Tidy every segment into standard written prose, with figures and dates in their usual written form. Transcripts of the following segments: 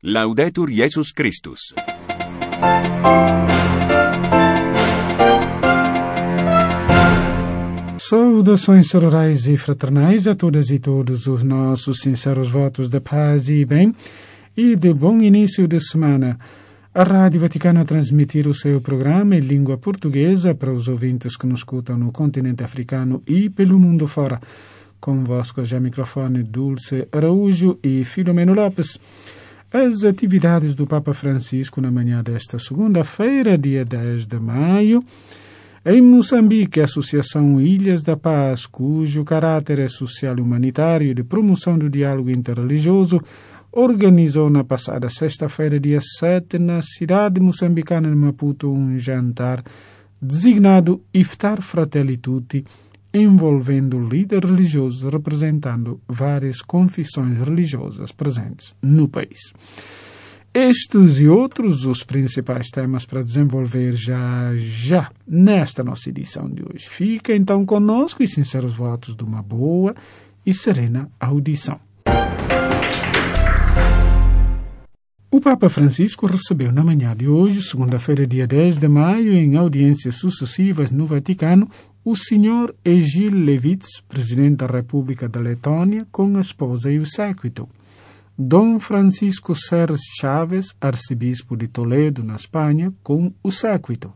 Laudetur Jesus Christus. Saudações sororais e fraternais a todas e todos os nossos sinceros votos de paz e bem e de bom início de semana. A Rádio Vaticana a transmitir o seu programa em língua portuguesa para os ouvintes que nos escutam no continente africano e pelo mundo fora. Convosco já microfone Dulce Araújo e Filomeno Lopes. As atividades do Papa Francisco na manhã desta segunda-feira, dia 10 de maio, em Moçambique, a Associação Ilhas da Paz, cujo caráter é social e humanitário e de promoção do diálogo interreligioso, organizou na passada sexta-feira, dia 7, na cidade moçambicana de Maputo, um jantar designado Iftar Fratelli Tutti, envolvendo líderes religiosos representando várias confissões religiosas presentes no país. Estes e outros os principais temas para desenvolver já nesta nossa edição de hoje. Fica então conosco e sinceros votos de uma boa e serena audição. O Papa Francisco recebeu na manhã de hoje, segunda-feira, dia 10 de maio, em audiências sucessivas no Vaticano, o Sr. Egil Levits, presidente da República da Letônia, com a esposa e o séquito. Dom Francisco Serres Chaves, arcebispo de Toledo, na Espanha, com o séquito.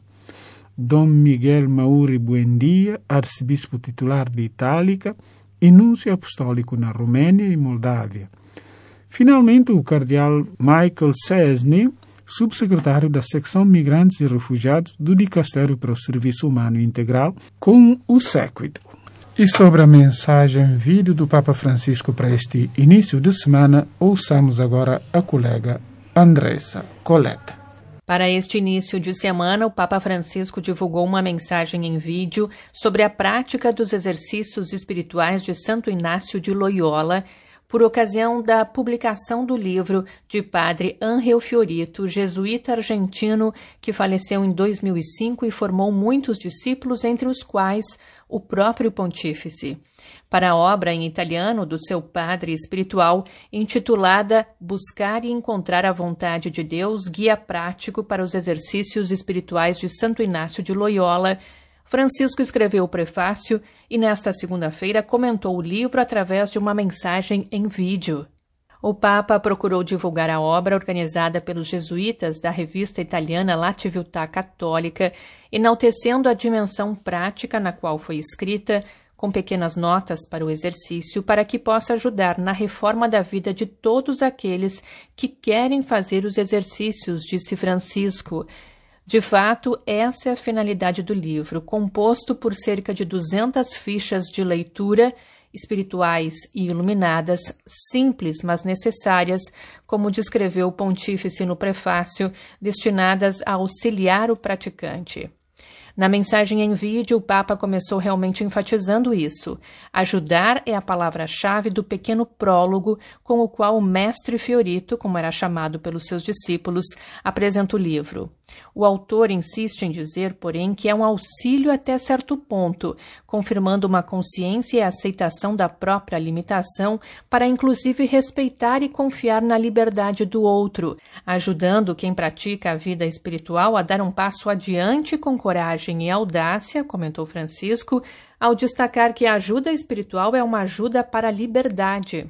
Dom Miguel Mauri Buendia, arcebispo titular de Itálica e núncio apostólico na Romênia e Moldávia. Finalmente, o cardeal Michael Cesny, subsecretário da Secção Migrantes e Refugiados do Dicastério para o Serviço Humano Integral, com o séquito. E sobre a mensagem em vídeo do Papa Francisco para este início de semana, ouçamos agora a colega Andressa Coletta. Para este início de semana, o Papa Francisco divulgou uma mensagem em vídeo sobre a prática dos exercícios espirituais de Santo Inácio de Loyola, por ocasião da publicação do livro de Padre Ángel Fiorito, jesuíta argentino que faleceu em 2005 e formou muitos discípulos, entre os quais o próprio pontífice. Para a obra em italiano do seu padre espiritual, intitulada Buscar e Encontrar a Vontade de Deus, Guia Prático para os Exercícios Espirituais de Santo Inácio de Loyola, Francisco escreveu o prefácio e, nesta segunda-feira, comentou o livro através de uma mensagem em vídeo. O Papa procurou divulgar a obra organizada pelos jesuítas da revista italiana La Civiltà Cattolica, enaltecendo a dimensão prática na qual foi escrita, com pequenas notas para o exercício, para que possa ajudar na reforma da vida de todos aqueles que querem fazer os exercícios, disse Francisco. De fato, essa é a finalidade do livro, composto por cerca de 200 fichas de leitura, espirituais e iluminadas, simples, mas necessárias, como descreveu o pontífice no prefácio, destinadas a auxiliar o praticante. Na mensagem em vídeo, o Papa começou realmente enfatizando isso. Ajudar é a palavra-chave do pequeno prólogo com o qual o mestre Fiorito, como era chamado pelos seus discípulos, apresenta o livro. O autor insiste em dizer, porém, que é um auxílio até certo ponto, confirmando uma consciência e aceitação da própria limitação para, inclusive, respeitar e confiar na liberdade do outro, ajudando quem pratica a vida espiritual a dar um passo adiante com coragem e audácia, comentou Francisco, ao destacar que a ajuda espiritual é uma ajuda para a liberdade.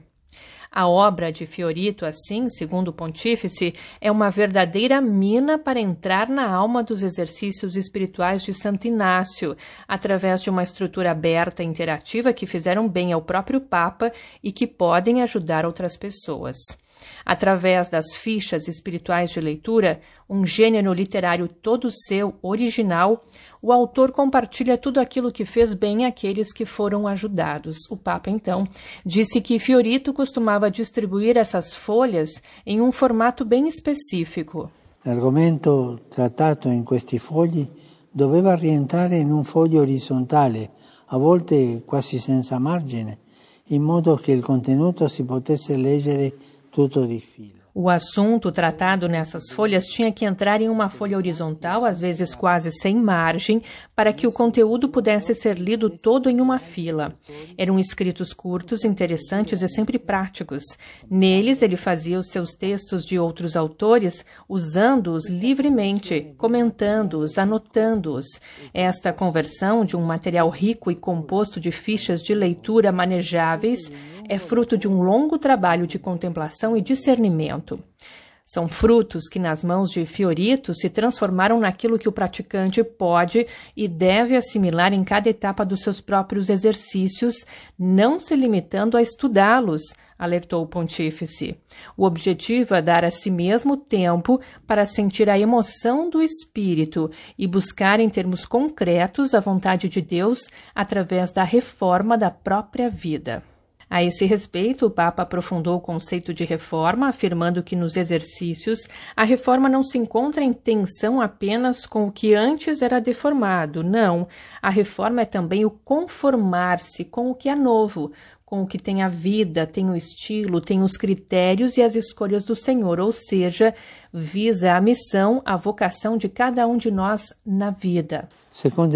A obra de Fiorito, assim, segundo o pontífice, é uma verdadeira mina para entrar na alma dos exercícios espirituais de Santo Inácio, através de uma estrutura aberta e interativa que fizeram bem ao próprio Papa e que podem ajudar outras pessoas. Através das fichas espirituais de leitura, um gênero literário todo seu, original, o autor compartilha tudo aquilo que fez bem àqueles que foram ajudados. O Papa, então, disse que Fiorito costumava distribuir essas folhas em um formato bem específico. L'argomento trattato in questi fogli doveva rientrare in un foglio orizzontale, a volte quasi senza margine, in modo che il contenuto si potesse leggere tutto di filo. O assunto tratado nessas folhas tinha que entrar em uma folha horizontal, às vezes quase sem margem, para que o conteúdo pudesse ser lido todo em uma fila. Eram escritos curtos, interessantes e sempre práticos. Neles, ele fazia os seus textos de outros autores, usando-os livremente, comentando-os, anotando-os. Esta conversão de um material rico e composto de fichas de leitura manejáveis é fruto de um longo trabalho de contemplação e discernimento. São frutos que, nas mãos de Fiorito, se transformaram naquilo que o praticante pode e deve assimilar em cada etapa dos seus próprios exercícios, não se limitando a estudá-los, alertou o pontífice. O objetivo é dar a si mesmo tempo para sentir a emoção do espírito e buscar, em termos concretos, a vontade de Deus através da reforma da própria vida. A esse respeito, o Papa aprofundou o conceito de reforma, afirmando que nos exercícios a reforma não se encontra em tensão apenas com o que antes era deformado. Não, a reforma é também o conformar-se com o que é novo, com o que tem a vida, tem o estilo, tem os critérios e as escolhas do Senhor, ou seja, visa a missão, a vocação de cada um de nós na vida. Segundo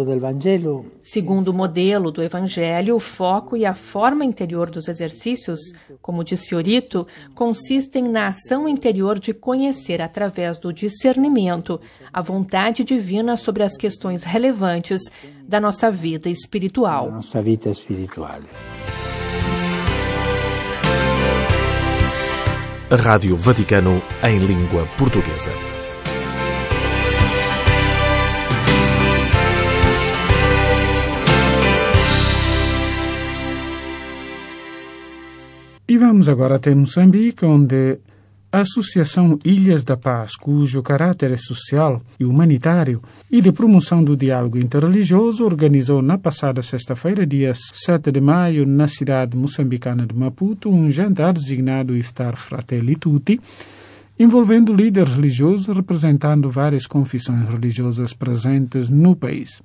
o modelo do Evangelho, o foco e a forma interior dos exercícios, como diz Fiorito, consistem na ação interior de conhecer, através do discernimento, a vontade divina sobre as questões relevantes da nossa vida espiritual. Rádio Vaticano em língua portuguesa. E vamos agora até Moçambique, onde a Associação Ilhas da Paz, cujo caráter é social e humanitário e de promoção do diálogo interreligioso, organizou na passada sexta-feira, dia 7 de maio, na cidade moçambicana de Maputo, um jantar designado Iftar Fratelli Tutti, envolvendo líderes religiosos representando várias confissões religiosas presentes no país.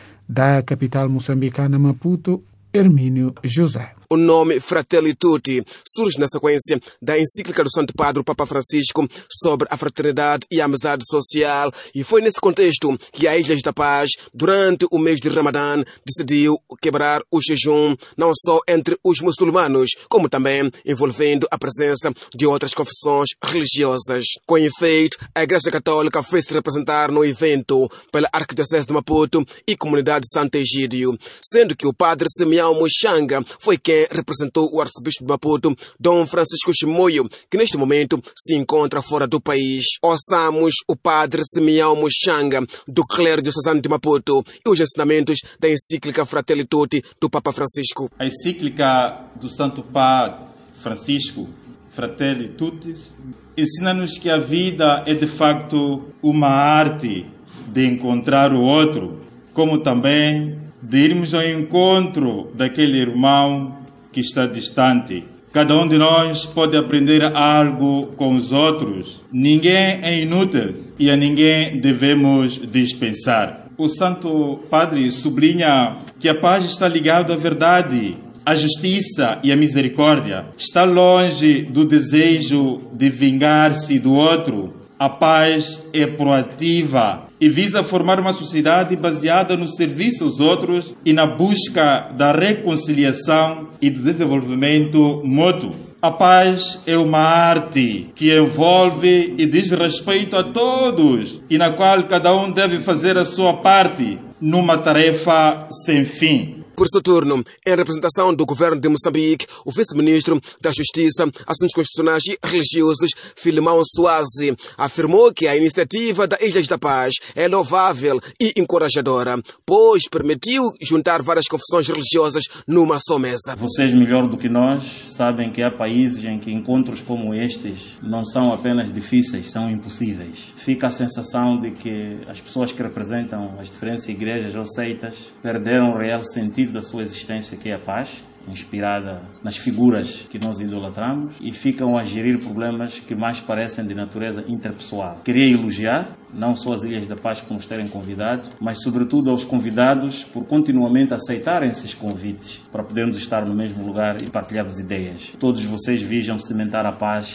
Da capital moçambicana Maputo, Hermínio José. O nome Fratelli Tutti surge na sequência da encíclica do Santo Padre, o Papa Francisco, sobre a fraternidade e a amizade social, e foi nesse contexto que a Ilhas da Paz, durante o mês de Ramadã, decidiu quebrar o jejum, não só entre os muçulmanos, como também envolvendo a presença de outras confissões religiosas. Com efeito, a Igreja Católica fez-se representar no evento pela Arquidiocese de Maputo e Comunidade Santo Egídio, sendo que o Padre Simeão Muxanga foi quem representou o arcebispo de Maputo, Dom Francisco Chimoio, que neste momento se encontra fora do país. Ouçamos o Padre Simeão Muxanga, do clero diocesano de Maputo, e os ensinamentos da encíclica Fratelli Tutti do Papa Francisco. A encíclica do Santo Padre Francisco, Fratelli Tutti, ensina-nos que a vida é de facto uma arte de encontrar o outro, como também de irmos ao encontro daquele irmão que está distante. Cada um de nós pode aprender algo com os outros. Ninguém é inútil e a ninguém devemos dispensar. O Santo Padre sublinha que a paz está ligada à verdade, à justiça e à misericórdia. Está longe do desejo de vingar-se do outro. A paz é proativa e visa formar uma sociedade baseada no serviço aos outros e na busca da reconciliação e do desenvolvimento mútuo. A paz é uma arte que envolve e diz respeito a todos e na qual cada um deve fazer a sua parte numa tarefa sem fim. Por seu turno, em representação do governo de Moçambique, o vice-ministro da Justiça, Assuntos Constitucionais e Religiosos, Filimão Suazi, afirmou que a iniciativa da Ilhas da Paz é louvável e encorajadora, pois permitiu juntar várias confissões religiosas numa só mesa. Vocês, melhor do que nós, sabem que há países em que encontros como estes não são apenas difíceis, são impossíveis. Fica a sensação de que as pessoas que representam as diferentes igrejas ou seitas perderam o real sentido da sua existência, que é a paz, inspirada nas figuras que nós idolatramos, e ficam a gerir problemas que mais parecem de natureza interpessoal. Queria elogiar não só as Ilhas da Paz por nos terem convidado, mas sobretudo aos convidados por continuamente aceitarem esses convites para podermos estar no mesmo lugar e partilharmos ideias. Todos vocês visam cimentar a paz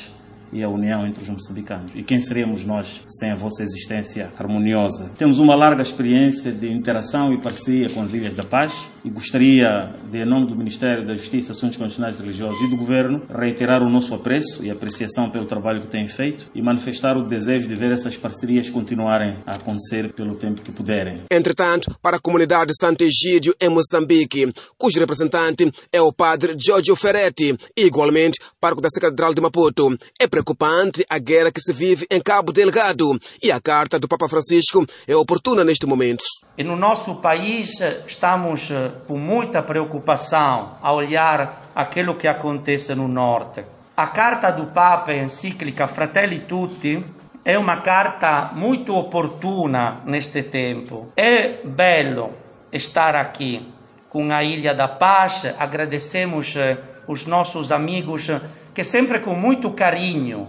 e a união entre os moçambicanos. E quem seríamos nós sem a vossa existência harmoniosa? Temos uma larga experiência de interação e parceria com as Ilhas da Paz e gostaria de, em nome do Ministério da Justiça, Assuntos Constitucionais e Religiosos e do Governo, reiterar o nosso apreço e apreciação pelo trabalho que têm feito e manifestar o desejo de ver essas parcerias continuarem a acontecer pelo tempo que puderem. Entretanto, para a comunidade de Santo Egídio, em Moçambique, cujo representante é o padre Giorgio Ferretti, e igualmente pároco da Catedral de Maputo, é preocupante a guerra que se vive em Cabo Delgado e a carta do Papa Francisco é oportuna neste momento. E no nosso país estamos com muita preocupação a olhar aquilo que acontece no norte. A carta do Papa, a encíclica Fratelli Tutti, é uma carta muito oportuna neste tempo. É belo estar aqui com a Ilha da Paz. Agradecemos os nossos amigos que sempre com muito carinho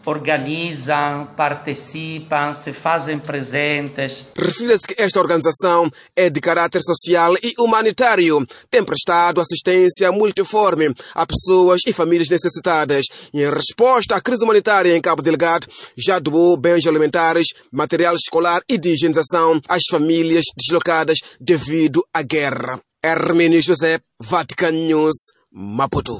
organizam, participam, se fazem presentes. Refere-se que esta organização é de caráter social e humanitário. Tem prestado assistência multiforme a pessoas e famílias necessitadas. E em resposta à crise humanitária em Cabo Delgado, já doou bens alimentares, material escolar e de higienização às famílias deslocadas devido à guerra. Hermínio José, Vatican News, Maputo.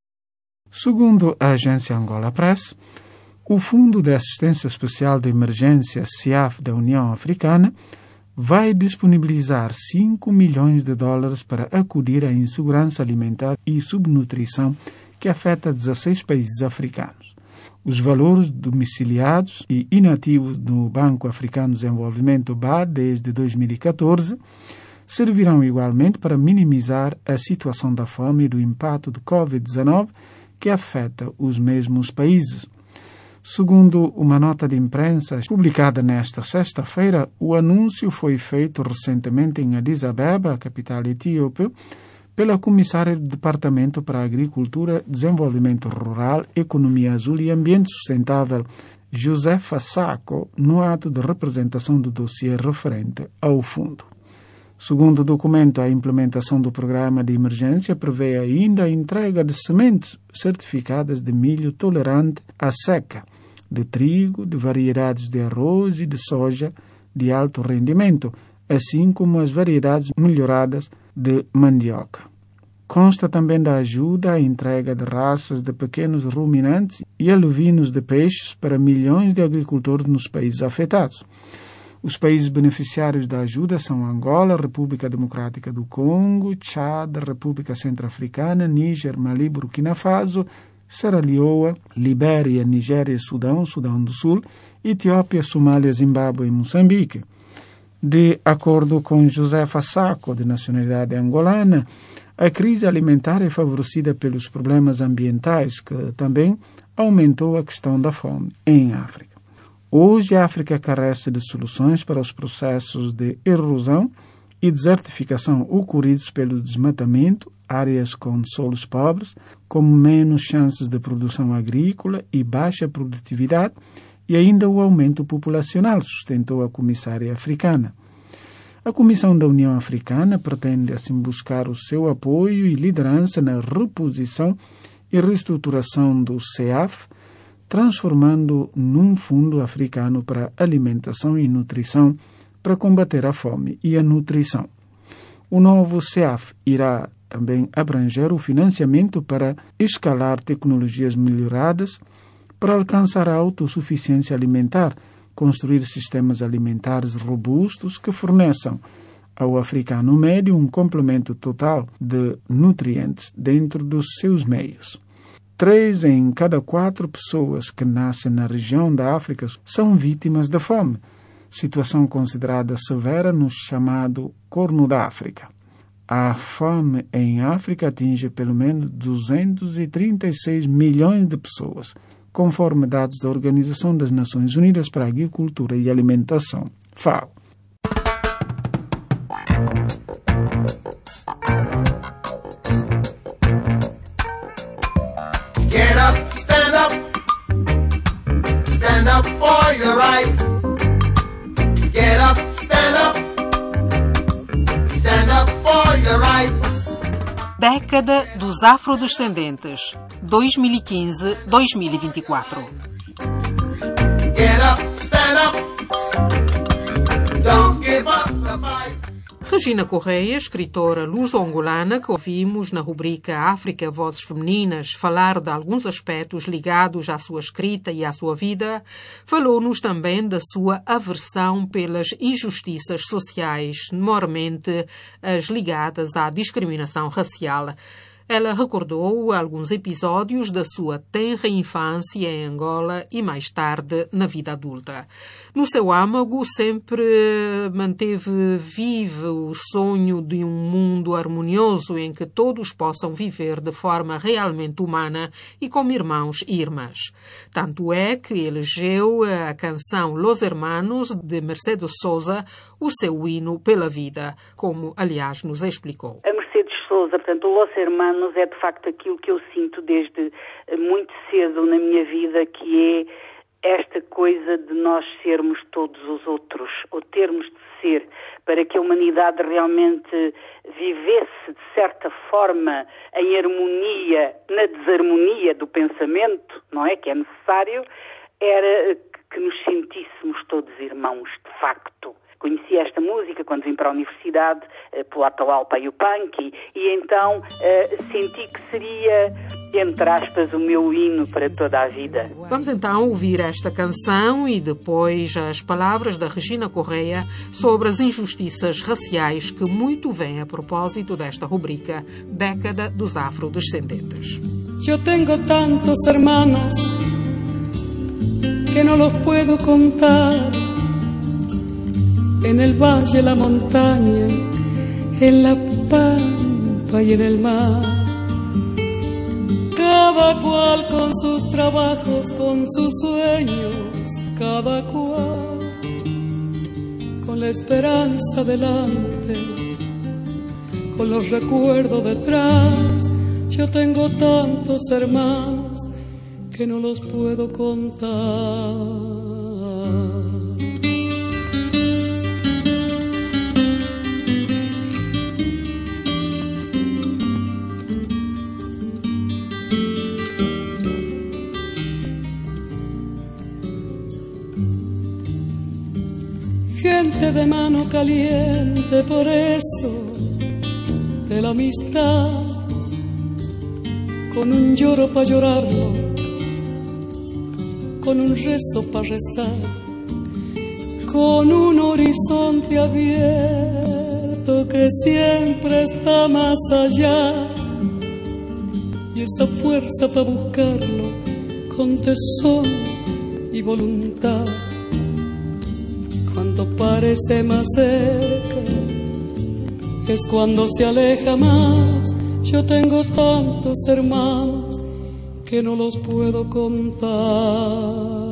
Segundo a agência Angola Press, o Fundo de Assistência Especial de Emergência CIAF da União Africana vai disponibilizar $5 milhões para acudir à insegurança alimentar e subnutrição que afeta 16 países africanos. Os valores domiciliados e inativos no Banco Africano de Desenvolvimento BAD desde 2014 servirão igualmente para minimizar a situação da fome e do impacto do Covid-19 que afeta os mesmos países. Segundo uma nota de imprensa publicada nesta sexta-feira, o anúncio foi feito recentemente em Addis Abeba, capital etíope, pela comissária do Departamento para a Agricultura, Desenvolvimento Rural, Economia Azul e Ambiente Sustentável, Josefa Sacco, no ato de representação do dossiê referente ao fundo. Segundo o documento, a implementação do programa de emergência prevê ainda a entrega de sementes certificadas de milho tolerante à seca, de trigo, de variedades de arroz e de soja de alto rendimento, assim como as variedades melhoradas de mandioca. Consta também da ajuda à entrega de raças de pequenos ruminantes e alovinos de peixes para milhões de agricultores nos países afetados. Os países beneficiários da ajuda são Angola, República Democrática do Congo, Tchad, República Centro-Africana, Níger, Mali, Burkina Faso, Serra Leoa, Libéria, Nigéria, Sudão, Sudão do Sul, Etiópia, Somália, Zimbábue e Moçambique. De acordo com Josefa Sacco, de nacionalidade angolana, a crise alimentar é favorecida pelos problemas ambientais, que também aumentou a questão da fome em África. Hoje, a África carece de soluções para os processos de erosão e desertificação ocorridos pelo desmatamento, áreas com solos pobres, com menos chances de produção agrícola e baixa produtividade, e ainda o aumento populacional, sustentou a comissária africana. A Comissão da União Africana pretende, assim, buscar o seu apoio e liderança na reposição e reestruturação do CEAF, transformando num fundo africano para alimentação e nutrição para combater a fome e a nutrição. O novo CEAF irá também abranger o financiamento para escalar tecnologias melhoradas para alcançar a autossuficiência alimentar, construir sistemas alimentares robustos que forneçam ao africano médio um complemento total de nutrientes dentro dos seus meios. 3 em cada 4 pessoas que nascem na região da África são vítimas da fome, situação considerada severa no chamado Corno da África. A fome em África atinge pelo menos 236 milhões de pessoas, conforme dados da Organização das Nações Unidas para a Agricultura e Alimentação, FAO. Get up, stand up. Stand up for your right. Get up, stand up. Stand up for your right. Década dos afrodescendentes, 2015-2024. Get up, stand up. Don't give up the fight. Regina Correia, escritora luso-angolana que ouvimos na rubrica África Vozes Femininas falar de alguns aspectos ligados à sua escrita e à sua vida, falou-nos também da sua aversão pelas injustiças sociais, normalmente as ligadas à discriminação racial. Ela recordou alguns episódios da sua tenra infância em Angola e mais tarde na vida adulta. No seu âmago sempre manteve vivo o sonho de um mundo harmonioso em que todos possam viver de forma realmente humana e como irmãos e irmãs. Tanto é que elegeu a canção Los Hermanos de Mercedes Sosa o seu hino pela vida, como aliás nos explicou. Portanto, o Los Hermanos é de facto aquilo que eu sinto desde muito cedo na minha vida, que é esta coisa de nós sermos todos os outros, ou termos de ser, para que a humanidade realmente vivesse de certa forma em harmonia, na desarmonia do pensamento, não é? Que é necessário, era que nos sentíssemos todos irmãos, de facto. Conheci esta música quando vim para a universidade, pelo Atahualpa Yupanqui, e então senti que seria, entre aspas, o meu hino para toda a vida. Vamos então ouvir esta canção e depois as palavras da Regina Correia sobre as injustiças raciais que muito vem a propósito desta rubrica Década dos Afrodescendentes. Eu tenho tantos hermanos que não los puedo contar. En el valle, la montaña, en la pampa y en el mar. Cada cual con sus trabajos, con sus sueños, cada cual con la esperanza delante, con los recuerdos detrás. Yo tengo tantos hermanos que no los puedo contar. Gente de mano caliente, por eso, de la amistad, con un lloro pa' llorarlo, con un rezo pa' rezar, con un horizonte abierto que siempre está más allá, y esa fuerza pa' buscarlo con tesón y voluntad. Cuando parece más cerca es cuando se aleja más. Yo tengo tantos hermanos que no los puedo contar.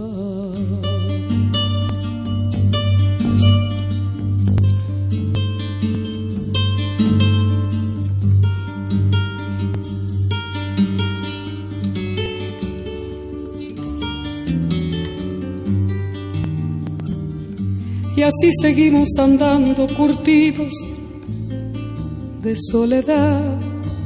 Y así seguimos andando curtidos de soledad.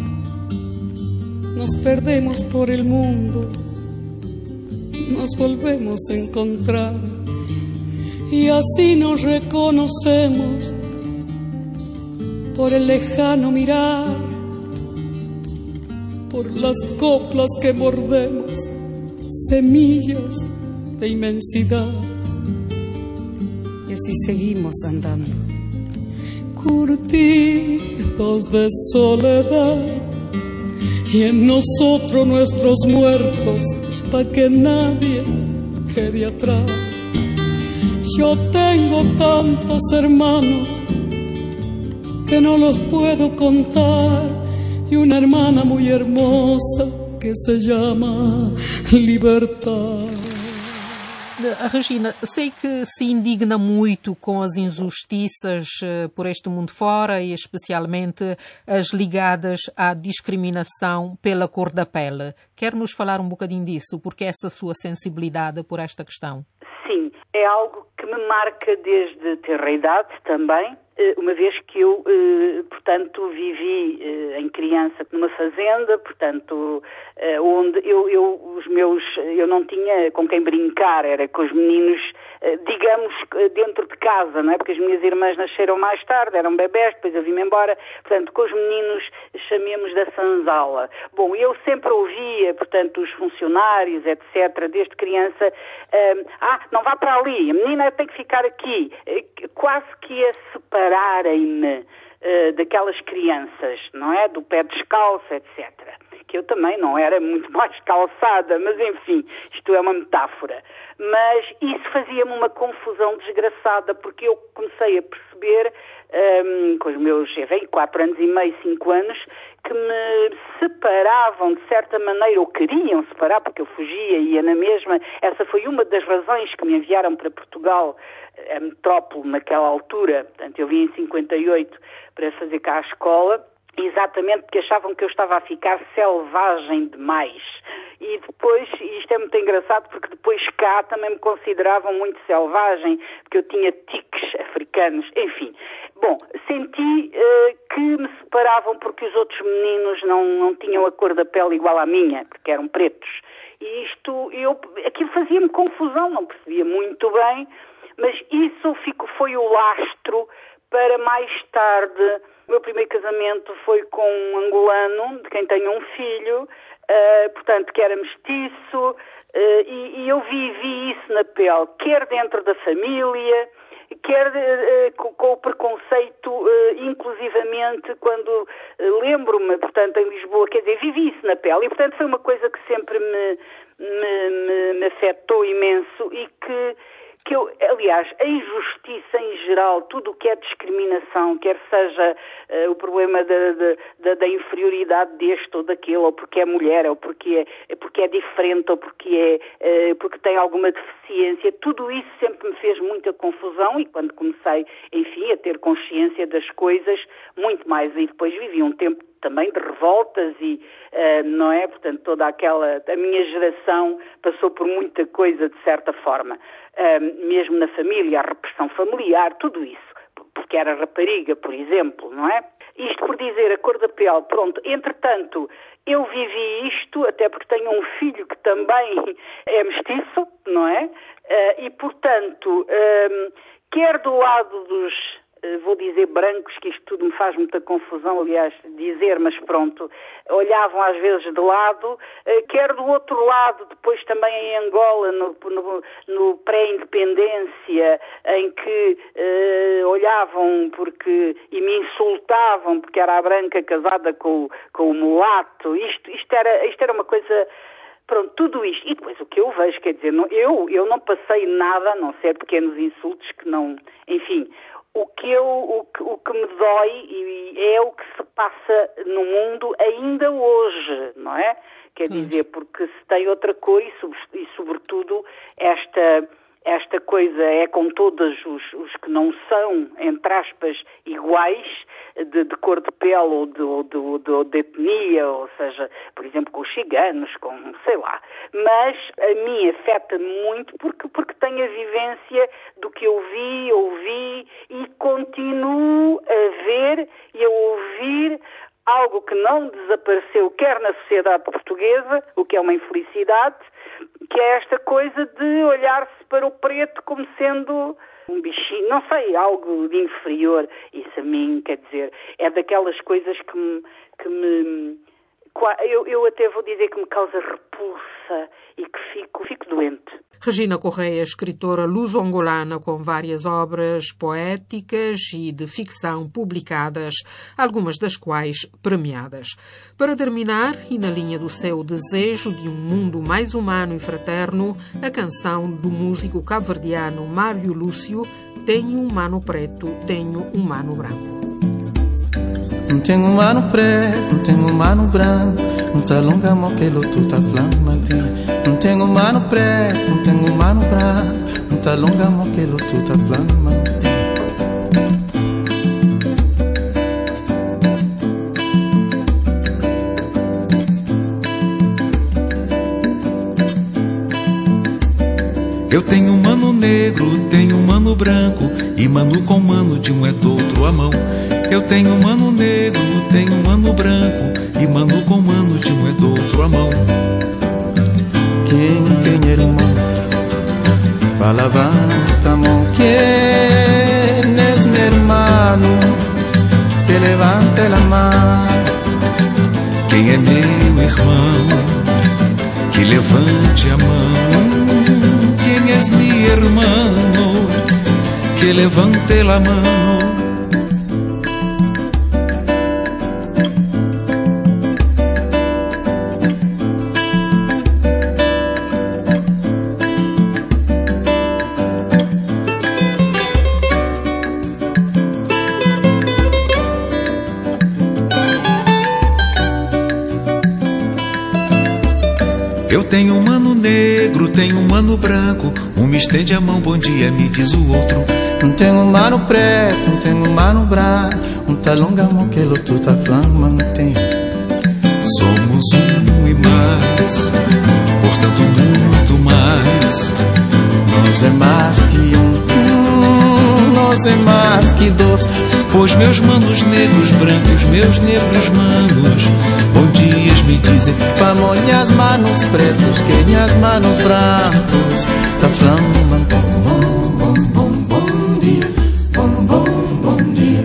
Nos perdemos por el mundo, nos volvemos a encontrar. Y así nos reconocemos por el lejano mirar, por las coplas que mordemos, semillas de inmensidad. Y así seguimos andando, curtidos de soledad, y en nosotros nuestros muertos, pa' que nadie quede atrás. Yo tengo tantos hermanos que no los puedo contar, y una hermana muy hermosa que se llama Libertad. Regina, sei que se indigna muito com as injustiças por este mundo fora e especialmente as ligadas à discriminação pela cor da pele. Quer nos falar um bocadinho disso? Porque essa sua sensibilidade por esta questão? Sim, é algo que me marca desde ter idade também. uma vez que eu, portanto, vivi em criança numa fazenda, portanto, onde eu não tinha com quem brincar, era com os meninos, digamos, dentro de casa, não é? Porque as minhas irmãs nasceram mais tarde, eram bebés, depois eu vim-me embora, portanto, com os meninos, chamemos da senzala. Bom, eu sempre ouvia, portanto, os funcionários, etc., desde criança, não vá para ali, a menina tem que ficar aqui, quase que a separarem-me daquelas crianças, não é? Do pé descalço, etc., que eu também não era muito mais calçada, mas enfim, isto é uma metáfora. Mas isso fazia-me uma confusão desgraçada, porque eu comecei a perceber, com os meus 4 anos e meio, 5 anos, que me separavam de certa maneira, ou queriam separar, porque eu fugia e ia na mesma. Essa foi uma das razões que me enviaram para Portugal, a metrópole naquela altura. Portanto, eu vim em 58 para fazer cá a escola, exatamente porque achavam que eu estava a ficar selvagem demais. E depois, isto é muito engraçado, porque depois cá também me consideravam muito selvagem, porque eu tinha tiques africanos, enfim. Bom, senti que me separavam porque os outros meninos não tinham a cor da pele igual à minha, porque eram pretos. E aquilo fazia-me confusão, não percebia muito bem, mas isso foi o lastro para mais tarde. O meu primeiro casamento foi com um angolano, de quem tenho um filho, portanto, que era mestiço, e eu vivi isso na pele, quer dentro da família, quer com o preconceito, inclusivamente, quando lembro-me, portanto, em Lisboa, quer dizer, vivi isso na pele, e, portanto, foi uma coisa que sempre me afetou imenso e que aliás, a injustiça em geral, tudo o que é discriminação, quer seja o problema da inferioridade deste ou daquele, ou porque é mulher, ou porque é diferente, ou porque tem alguma deficiência, tudo isso sempre me fez muita confusão, e quando comecei, enfim, a ter consciência das coisas, muito mais, e depois vivi um tempo também de revoltas e, não é? Portanto, a minha geração passou por muita coisa, de certa forma. Mesmo na família, a repressão familiar, tudo isso. Porque era rapariga, por exemplo, não é? Isto por dizer a cor da pele, pronto. Entretanto, eu vivi isto, até porque tenho um filho que também é mestiço, não é? E, portanto, quer do lado dos... vou dizer brancos, que isto tudo me faz muita confusão, aliás, dizer, mas pronto, olhavam às vezes de lado, quer do outro lado, depois também em Angola, no pré-independência, em que olhavam e me insultavam porque era a branca casada com o mulato, isto era uma coisa... Pronto, tudo isto. E depois o que eu vejo, quer dizer, eu não passei nada, a não ser pequenos insultos que não... Enfim... O que me dói é o que se passa no mundo ainda hoje, não é? Quer dizer, porque se tem outra cor e sobretudo, esta coisa é com todos os que não são, entre aspas, iguais, de cor de pele ou de etnia, ou seja, por exemplo, com os ciganos, com sei lá. Mas a mim afeta-me muito porque tenho a vivência do que eu vi, ouvi e continuo a ver e a ouvir algo que não desapareceu, quer na sociedade portuguesa, o que é uma infelicidade, que é esta coisa de olhar-se para o preto como sendo um bichinho, não sei, algo de inferior. Isso a mim, quer dizer, é daquelas coisas que me eu até vou dizer que me causa repulsa e que fico doente. Regina Correia, escritora luso-angolana com várias obras poéticas e de ficção publicadas, algumas das quais premiadas. Para terminar, e na linha do seu desejo de um mundo mais humano e fraterno, a canção do músico cabo-verdiano Mário Lúcio, Tenho um mano preto, tenho um mano branco. Não tenho um mano preto, não tenho um mano branco, não tá longa mão que luto tá flama bem. Não tenho um mano preto, não tenho um mano branco, não tá longa mão que luto tá flama bem. Eu tenho um mano negro, tenho um mano branco, E mano com mano, de um é do outro a mão. Eu tenho mano negro, tenho mano branco. E mano com mano, de um é do outro a mão. Quem tem irmão, levanta a mão. Quem es mi hermano, que levante la mão. Quem é meu irmão, que levante a mão. Quem és mi hermano, que levante la mano. Eu tenho um mano negro, tenho um mano branco. Um me estende a mão, bom dia, me diz o outro. Tenho um mano preto, tenho um mano branco. Tá longa mão que o tu tá falando, tem. Somos um e mais, portanto muito mais. Nós é mais que nós é mais que dois. Pois meus manos negros brancos, meus negros manos, bom dias me dizem. Vamos minhas manos pretos, que minhas manos brancos. Tá falando, bom dia, bom dia.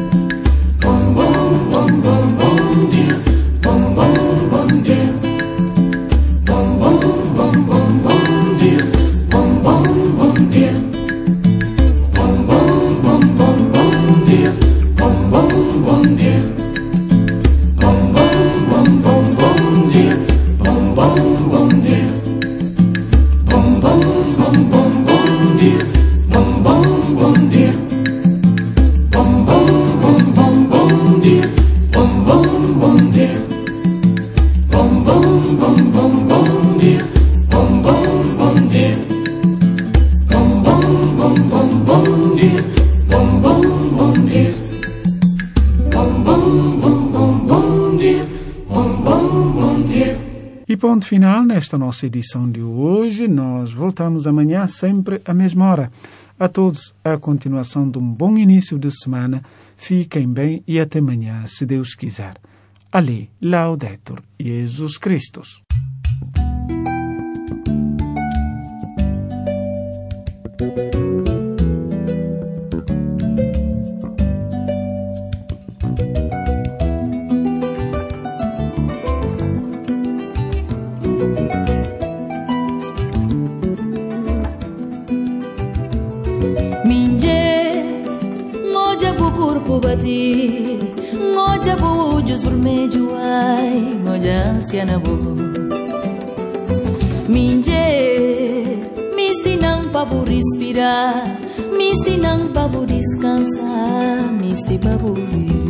Ponto final nesta nossa edição de hoje. Nós voltamos amanhã, sempre à mesma hora. A todos, a continuação de um bom início de semana. Fiquem bem e até amanhã, se Deus quiser. Ali, Laudetur Jesus Christus. Bati, ngoja bujus bermeju ai, ngoja ansiana bo. Minje, misti nang pabu respirar, misti nang pabu descansar, misti pabu